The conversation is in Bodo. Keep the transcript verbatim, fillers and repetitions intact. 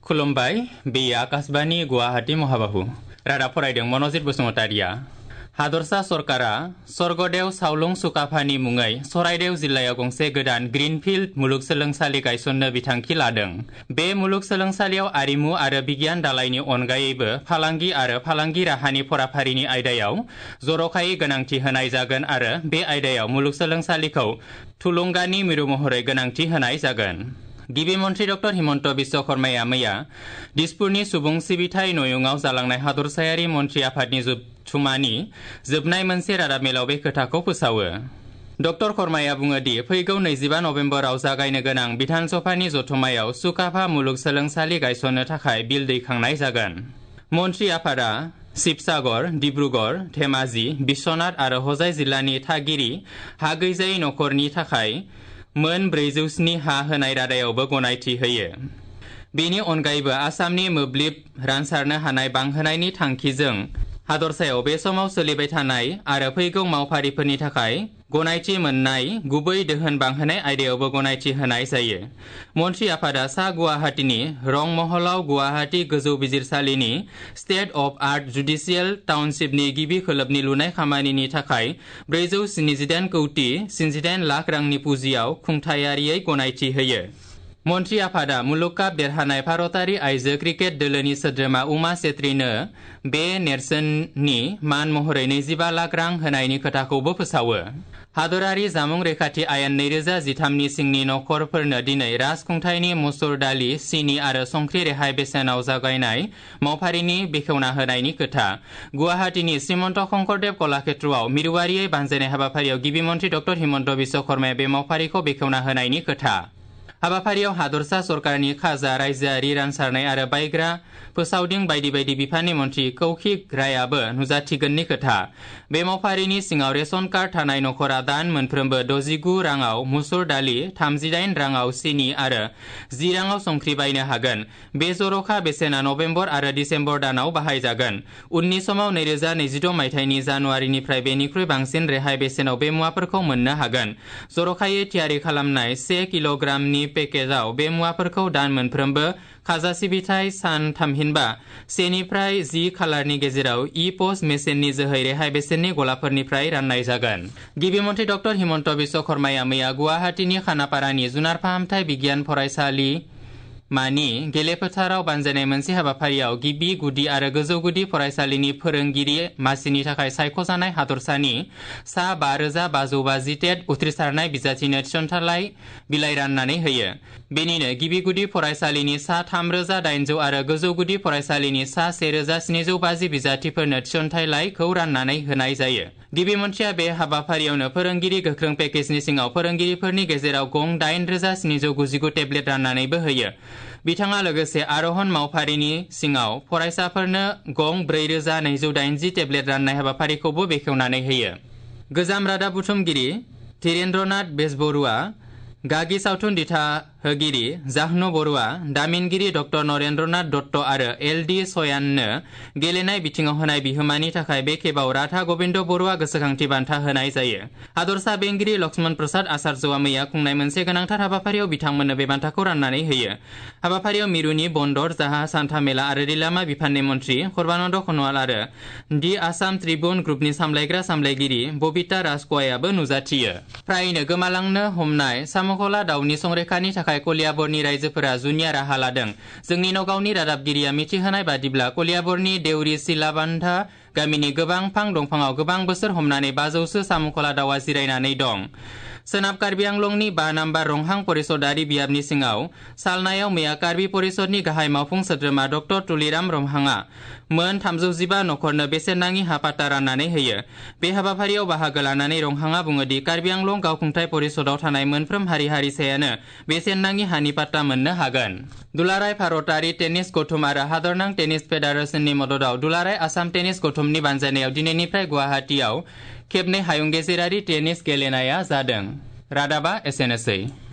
खुलुमबाय बेयो आकाशबाणी गुवाहाटी महाबाहु रादाब फरायदों मनजित बसुमतारिया। हादरसा सरकारा स्वर्गदेव सावलुं सुकाफानि मुङै सराइदेव जिल्लायाव गंसे गोदान ग्रीनफिल्ड मुलुगसोलोंसालि गायसननो बिथांखि लादों। बे मुलुगसोलोंसालियाव आरिमु आरो बिगियान दालायनि अनगायैबो फालांगि आरो फालांगि राहानि फराफारिनि आयदायाव जर'खायै गोनांथि होनाय जागोन आरो बे आयदायाव मुलुगसोलोंसालिखौ थुलुंगानि मिरु महरै गोनांथि होनाय जागोन। गिबि मन्थ्रि डक्टर हिमन्त बिश्व शर्माया मैया दिसपुरनि सुबुं सिबिथाइ नयुङाव जालांनाय हादरसायारि मन्थ्रि आफादनि जथुमानि जोबनाय मोनसे रादाब मेलाव बे खोथाखौ फोसावो। डक्टर शर्माया बुङो दि फैगौ नैजिबा नभेम्बराव जागायनो गोनां बिधान सभानि जथुमायाव सुकाफा मुलुगसोलोंसालि गायसननो थाखाय बिल दैखांनाय जागोन। मन्थ्रि आफादा शिबसागर, डिब्रुगड़, धेमाजि, बिश्वनाथ आरो हजाइ जिल्लानि थागिरि हा गैजायै नखरनि थाखाय मोन ब्रैजौ स्नि हा होनाय रादायावबो गनायथि होयो। बेनि अनगायैबो आसामनि मोब्लिब रानसारनो हानाय बांहोनायनि थांखिजों हादरसायाव बे समाव सोलिबाय थानाय आरो फैगौ मावफारिफोरनि थाखाय गनायथि मोननाय गुबै दोहोन बांहोनाय आयदायावबो गनायथि होनाय जायो। मन्थ्रि आफादा सा गुवाहाटीनि रंमहलाव गुवाहाटी गोजौ बिजिरसालिनि स्टेट अफ आर्ट जुडिसियेल टाउनशिपनि गिबि खोलोबनि लुनाय खामानिनि थाखाय ब्रैजौ स्निजिदाइन कौटि स्निजिदाइन लाख रांनि पुजियाव खुंथायारियै गनायथि होयो। मन्थ्रि आफादा मुलुग काप देरहानाय भारतारि आइजो क्रिकेट दोलोनि सोद्रोमा उमा चेत्रीनो बे नेरसोननि मान महरै नैजिबा लाख रां होनायनि खोथाखौबो फोसावो। हादरारि जामुं रैखाथि आयेन नैरोजा जिथामनि सिंनि नखरफोरनो दिनै राजखुंथायनि मुसुर दालि, सिनि आरो संख्रि रेहाय बेसेनाव जागायनाय मावफारिनि बेखेवना होनायनि खोथा। गुवाहाटीनि श्रीमन्त शंकरदेव कलाक्षेत्रआव मिरुआरियै बानजायनाय हाबाफारियाव गिबि मन्थ्रि डक्टर हिमन्त बिश्व शर्माया बे मावफारिखौ बेखेवना होनायनि खोथा। हाबाफारियाव हादरसा सरकारनि खाजा, रायजोआरि रानसारनाय आरो बायग्रा फोसावदिं बायदि बायदि बिफाननि मन्थ्रि कौशिक रायाबो नुजाथिगोननि खोथा। बे मावफारिनि सिङाव रेशन कार्ड थानाय नखरा दान मोनफ्रोमबो द'जिगु राङाव मुसुर दालि, थामजिदाइन राङाव सिनि आरो जि राङाव संख्रि बायनो हागोन। बे जर'खा बेसेना नभेम्बर आरो डिसेम्बर दानाव बाहायजागोन। उननि समाव नैरोजा नैजिद' मायथाइनि जानुवारिनिफ्राय बेनिख्रुइ बांसिन रेहाय बेसेनाव बे मुवाफोरखौ मोननो हागोन। जर'खायै थियारि खालामनाय से किल'ग्रामनि पेकेजाव बे मुवाफोरखौ दान मोनफ्रोमबो खाजा सिबिथाय सान थामहिनबा सेनिफ्राय जि खालारनि गेजेराव इ पस्ट मेसिननि जोहै रेहाय बेसेननि गलाफोरनिफ्राय राननाय जागोन। गिबि मन्थ्रि डक्टर हिमन्त बिश्व शर्माया मैया गुवाहाटीनि खानापारानि जुनार फाहामथाय बिगियान फरायसालि मानि गेलेफोथाराव बानजायनाय मोनसे हाबाफारियाव गिबि गुदि आरो गोजौ गुदि फरायसालिनि फोरोंगिरि मासिनि थाखाय सायख'जानाय हादरसानि सा बा रोजा बाजौ बाजि टेट उथ्रिसारनाय बिजाथिनो थिसनथाइ बिलाइ राननानै होयो। बेनिनो गिबि गुदि फरायसालिनि सा थाम रोजा दाइनजौ आरो गोजौ गुदि फरायसालिनि सा से रोजा स्निजौ बाजि बिजाथिफोरनो थिसनथाइलाइखौ राननानै होनाय जायो। गिबि मन्थ्रिया बे हाबाफारियावनो फोरोंगिरि गोख्रों पेकेजनि सिङाव फोरोंगिरिफोरनि गेजेराव गं दाइन रोजा स्निजौ गुजिगु टेब्लेट राननानैबो होयो। बिथाङा लोगोसे आर'हन मावफारिनि सिङाव फरायसाफोरनो गं ब्रै रोजा नैजौ दाइनजि टेब्लेट राननाय हाबाफारिखौबो बेखेवनानै होयो। गोजाम रादाब बुथुमगिरि धीरेन्द्रनाथ बेजबरुवा, गागि सावथुन दिथाहोगिरि जाह्नु बरुवा, दामिनगिरि डक्टर नरेन्द्रनाथ दत्त आरो एल डि सयाननो गेलेनाय बिथिङाव होनाय बिहोमानि थाखाय बे खेबाव राधा गबिन्द बरुवा गोसोखांथि बान्था होनाय जायो। हादरसा बेंगिरि लक्ष्मण प्रसाद आचार्यआ मैया खुंनाय मोनसे गोनांथार हाबाफारियाव बिथांमोननो बे बान्थाखौ राननानै होयो। हाबाफारियाव मिरुनि बन्दर, जाहाज, हान्थामेला आरो रेलामा बिफाननि मन्थ्रि सर्बानन्द सन'वाल आरो दि आसाम ट्रिब्युन ग्रुपनि सामलायग्रा सामलायगिरि बबिता राजख'वायाबो नुजाथियो। फ्रायनो गोमालांनो हमनाय सामुख'ला दाउनि संरैखानि थाखाय कलियाबरनि रायजोफोरा जुनिया राहा लादों। जोंनि नगावनि रादाबगिरिया मिथिहोनाय बादिब्ला कलियाबरनि देउरि सिलाबान्धा गामिनि गोबां फां दंफाङाव गोबां बोसोर हमनानै बाजौसो सामुख'ला दाउआ जिरायनानै दं। सोनाब कार्बि आंलंनि बा नाम्बार रंहां परिषदारि बियाबनि सिङाव सालनायाव मैया कार्बि परिषदनि गाहाय मावफुं सोद्रोमा डक्टर तुलिराम रंहांआ मोन थामजौ जिबा नखरनो बेसेन नाङि हा पाट्टा राननानै होयो। बे हाबाफारियाव बाहागो लानानै रंहांआ बुङोदि कार्बि आंलं गावखुंथाय परिषदआव थानाय मोनफ्रोम हारि हारिसायानो बेसेन नाङि हानि पाट्टा मोननो हागोन। दुलाराय भारतारि टेनिस गौथुम आरो हादरनां टेनिस फेडारेशननि मददाव दुलाराय आसाम टेनिस गौथुमनि बानजायनायाव दिनैनिफ्राय गुवाहाटीआव खेबनै हायुं गेजेरारि टेनिस गेलेनाया जादों। रादाबा एसेनोसै।